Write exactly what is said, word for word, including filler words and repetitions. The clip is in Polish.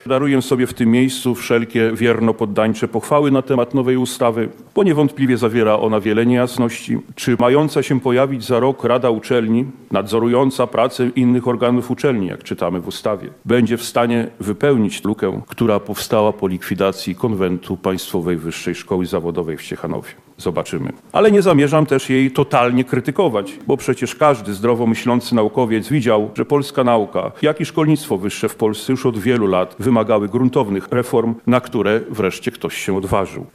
Daruję sobie w tym miejscu wszelkie wierno-poddańcze pochwały na temat nowej ustawy, bo niewątpliwie zawiera ona wiele niejasności. Czy mająca się pojawić za rok Rada Uczelni, nadzorująca pracę innych organów uczelni, jak czytamy w ustawie, będzie w stanie wypełnić lukę, która powstała po likwidacji Konwentu Państwowej Wyższej Szkoły Zawodowej w Ciechanowie? Zobaczymy. Ale nie zamierzam też jej totalnie krytykować, bo przecież każdy zdrowo myślący naukowiec widział, że polska nauka, jak i szkolnictwo wyższe w Polsce już od wielu lat wymagały gruntownych reform, na które wreszcie ktoś się odważył.